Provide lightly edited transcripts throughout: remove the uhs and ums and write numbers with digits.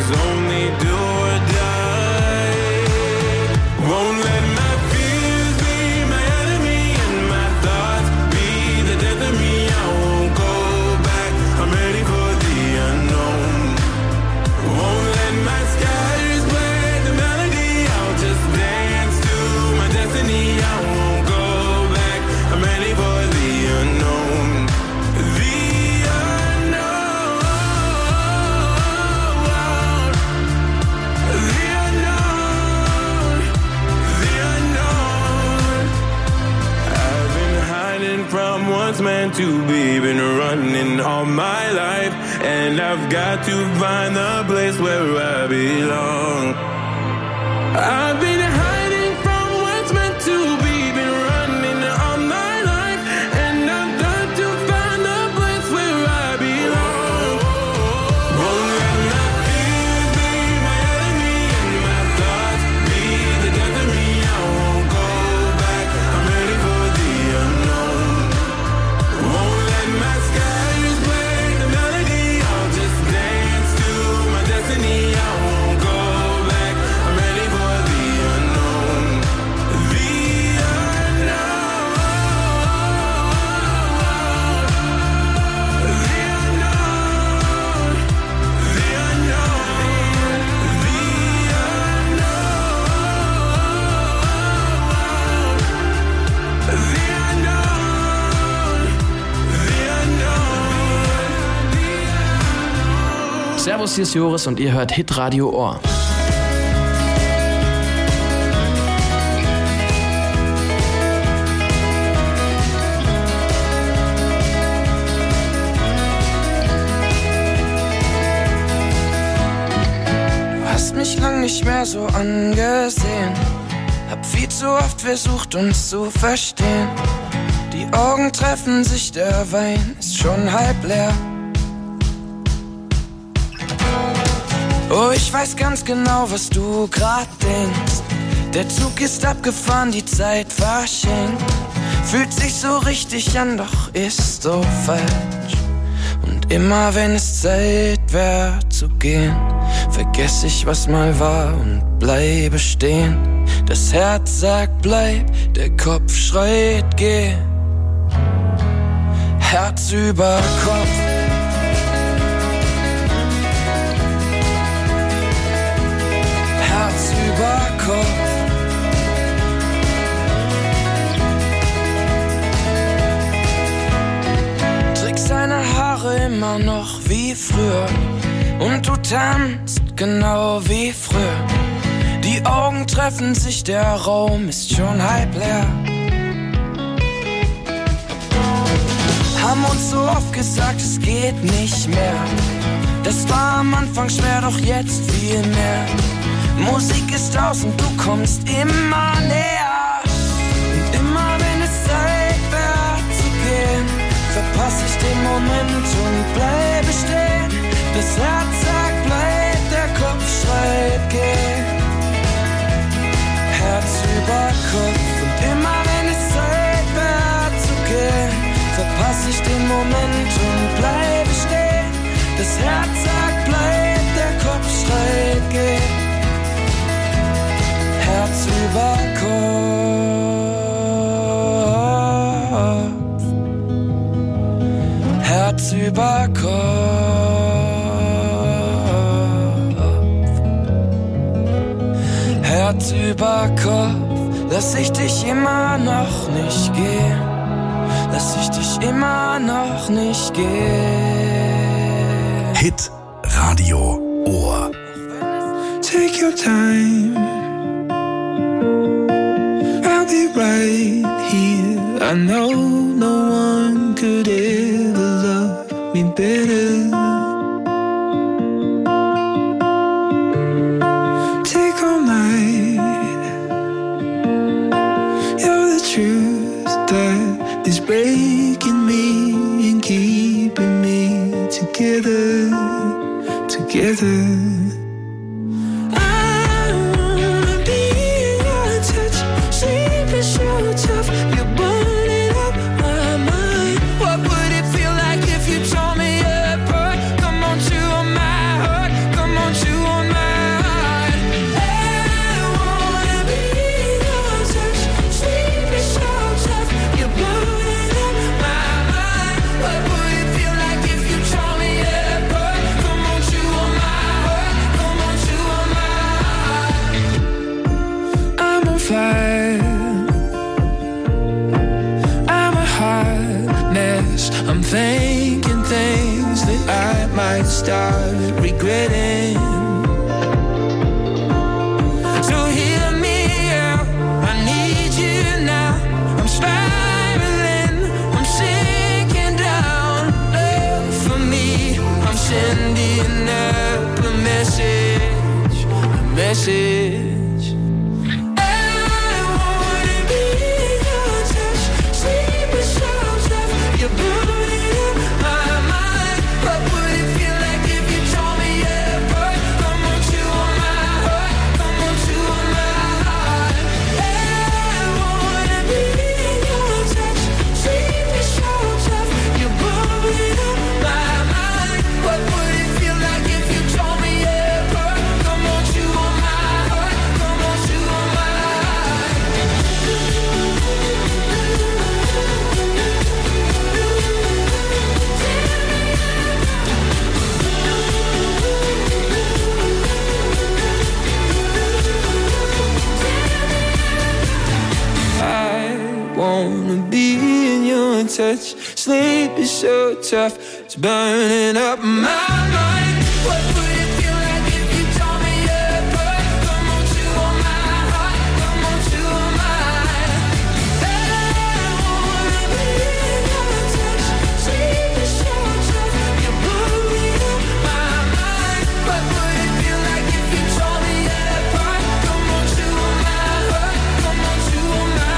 is only do or die. Won't let my fears be my enemy and my thoughts be the death of me. I won't go back, I'm ready for the unknown. Won't let my skies play the melody, I'll just dance to my destiny. I won't go back, I'm ready for the unknown. The unknown. The unknown. The unknown. I've been hiding from what's meant to be, been running all my life, and I've got to find the place where I belong. I've been hiding from what's meant to be, been running all my life, and I've got to find the place where I belong. Won't let my fears be my enemy and my thoughts be the death of me. I won't go back, I'm ready for the unknown. Won't let my skies play the melody, I'll just dance to my destiny. I won't go back, I'm ready for the unknown. The unknown. The unknown. The unknown. The unknown. Servus, hier ist Joris und ihr hört Hitradio Ohr. Du hast mich lang nicht mehr so angesehen, hab viel zu oft versucht uns zu verstehen. Die Augen treffen sich, der Wein ist schon halb leer. Oh, ich weiß ganz genau, was du grad denkst. Der Zug ist abgefahren, die Zeit verschenkt. Fühlt sich so richtig an, doch ist so falsch. Und immer wenn es Zeit wär zu gehen, vergess ich, was mal war und bleibe stehen. Das Herz sagt bleib, der Kopf schreit geh. Herz über Kopf. Herz über Kopf. Trägst deine Haare immer noch wie früher und du tanzt genau wie früher. Die Augen treffen sich, der Raum ist schon halb leer. Haben uns so oft gesagt, es geht nicht mehr. Das war am Anfang schwer, doch jetzt viel mehr. Musik ist aus und du kommst immer näher. Und immer wenn es Zeit wär zu gehen, verpass ich den Moment und bleibe stehen. Das Herz sagt bleib, der Kopf schreit geh. Herz über Kopf. Und immer wenn es Zeit wär zu gehen, verpass ich den Moment und bleibe stehen. Das Herz sagt bleib, der Kopf schreit geh. Herz über Kopf. Herz über Kopf. Herz über Kopf. Lass ich dich immer noch nicht gehen. Lass ich dich immer noch nicht gehen. Hit Radio Ohr. Take your time, I'll be right here. I know no one could ever love me better. Take all night, you're the truth that is breaking me and keeping me together, together. Come on, chew on my heart. Come on, chew on start regretting. So hear me out, I need you now. I'm spiraling, I'm sinking down. Love for me, I'm sending up a message, a message. Touch. Sleep is so tough, it's burning up my mind. What would it feel like if you told me apart? Come on to my heart, come on to mine. I wanna be in your touch. Sleep is so tough, you're blowing up my mind. What would it feel like if you told me apart? Come on to my heart, come on to mine.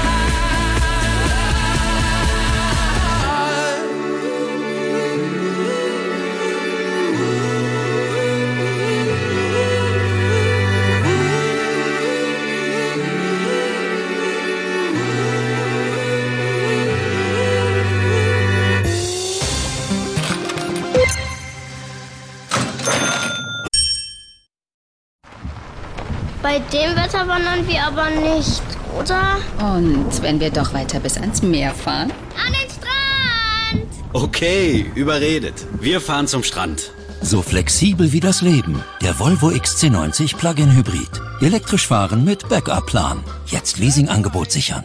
Bei dem Wetter wandern wir aber nicht, oder? Und wenn wir doch weiter bis ans Meer fahren? An den Strand! Okay, überredet. Wir fahren zum Strand. So flexibel wie das Leben. Der Volvo XC90 Plug-in Hybrid. Elektrisch fahren mit Backup-Plan. Jetzt Leasingangebot sichern.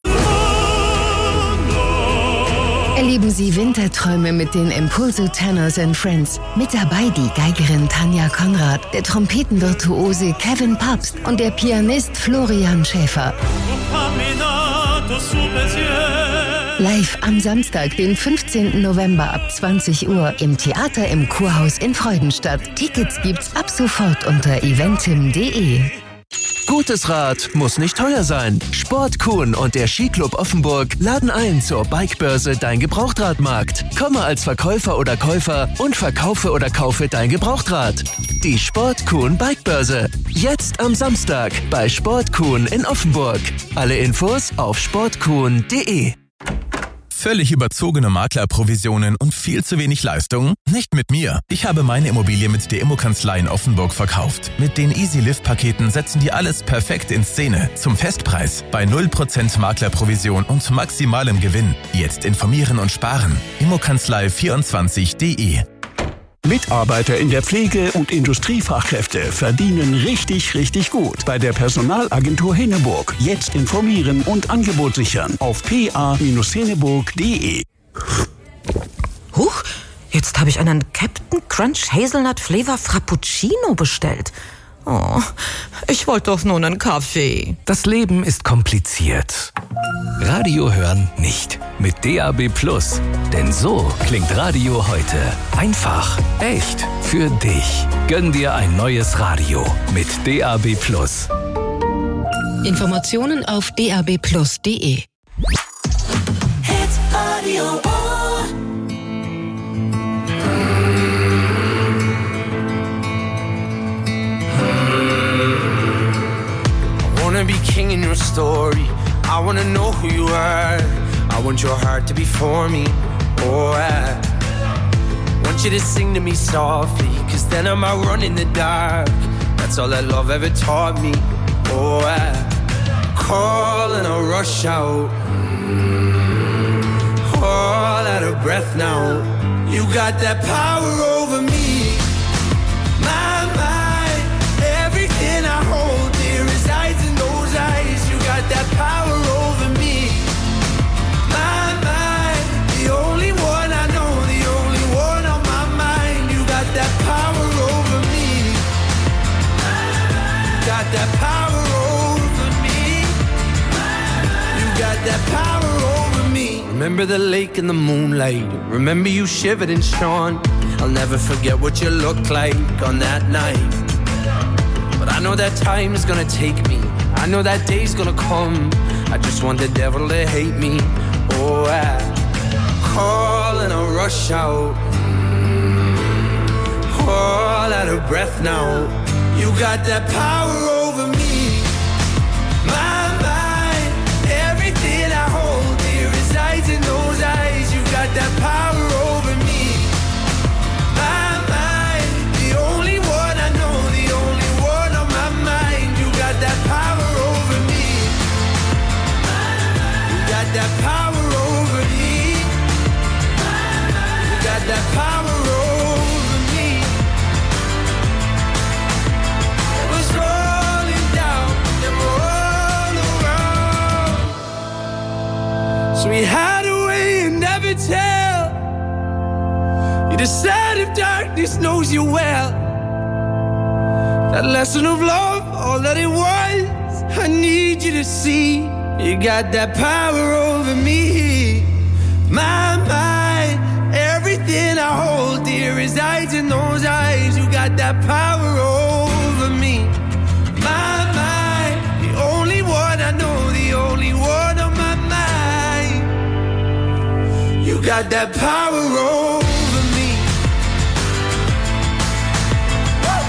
Erleben Sie Winterträume mit den Impulso Tenors and Friends. Mit dabei die Geigerin Tanja Konrad, der Trompetenvirtuose Kevin Papst und der Pianist Florian Schäfer. Live am Samstag, den 15. November ab 20 Uhr im Theater im Kurhaus in Freudenstadt. Tickets gibt's ab sofort unter eventim.de. Gutes Rad muss nicht teuer sein. Sport Kuhn und der Skiclub Offenburg laden ein zur Bikebörse Dein Gebrauchtradmarkt. Komme als Verkäufer oder Käufer und verkaufe oder kaufe dein Gebrauchtrad. Die Sport Kuhn Bikebörse. Jetzt am Samstag bei Sport Kuhn in Offenburg. Alle Infos auf sportkuhn.de. Völlig überzogene Maklerprovisionen und viel zu wenig Leistung? Nicht mit mir. Ich habe meine Immobilie mit der Immokanzlei in Offenburg verkauft. Mit den Easy-Lift-Paketen setzen die alles perfekt in Szene. Zum Festpreis. Bei 0% Maklerprovision und maximalem Gewinn. Jetzt informieren und sparen. Immokanzlei24.de. Mitarbeiter in der Pflege- und Industriefachkräfte verdienen richtig, richtig gut. Bei der Personalagentur Henneburg. Jetzt informieren und Angebot sichern auf pa-henneburg.de. Huch, jetzt habe ich einen Captain Crunch Hazelnut Flavor Frappuccino bestellt. Oh, ich wollte doch nur einen Kaffee. Das Leben ist kompliziert. Radio hören nicht. Mit DAB+. Denn so klingt Radio heute. Einfach, echt, für dich. Gönn dir ein neues Radio mit DAB+. Informationen auf dabplus.de. Radio Ohr. I wanna be king in your story. I wanna know who you are. I want your heart to be for me. Oh, I want you to sing to me softly, 'cause then I might run in the dark. That's all that love ever taught me. Oh, I call and I rush out. All out of breath now. You got that power over me. My mind, everything I hold dear resides in those eyes. You got that power over me. My mind, the only one I know, the only one on my mind. You got that power. that power over me. You got that power over me. Remember the lake in the moonlight. Remember you shivered and shone. I'll never forget what you looked like on that night. But I know that time is gonna take me. I know that day's gonna come. I just want the devil to hate me. Oh, I call and I rush out. All out of breath now. You got that power over me. My mind, everything I hold dear resides in those eyes. You got that power over me. My mind, the only one I know, the only one on my mind. You got that power over me. You got that power over me. You got that power over me. So we hide away and never tell. You decide if darkness knows you well. That lesson of love, all that it was, I need you to see. You got that power over me. My mind, everything I hold dear resides in those eyes. You got that power over me. My mind, the only one I know, the only one on my mind. You got that power over me. Woo!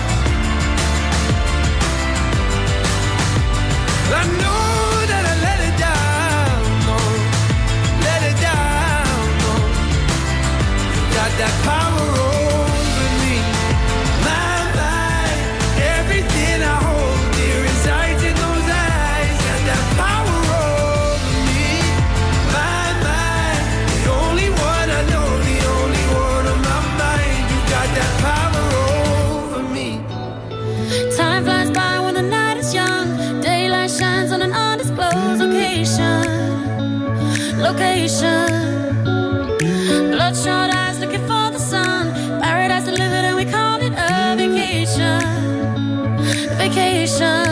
I know that I let it down, no, let it down, no. You got that power over me. My mind, everything I hold dear resides in those eyes. Got that power over me. My mind, the only one I know, the only one on my mind. You got that power over me. Time flies by when the night is young. Daylight shines on an undisclosed location. Bloodshot eyes looking for the sun. Paradise delivered and we call it a vacation. Vacation.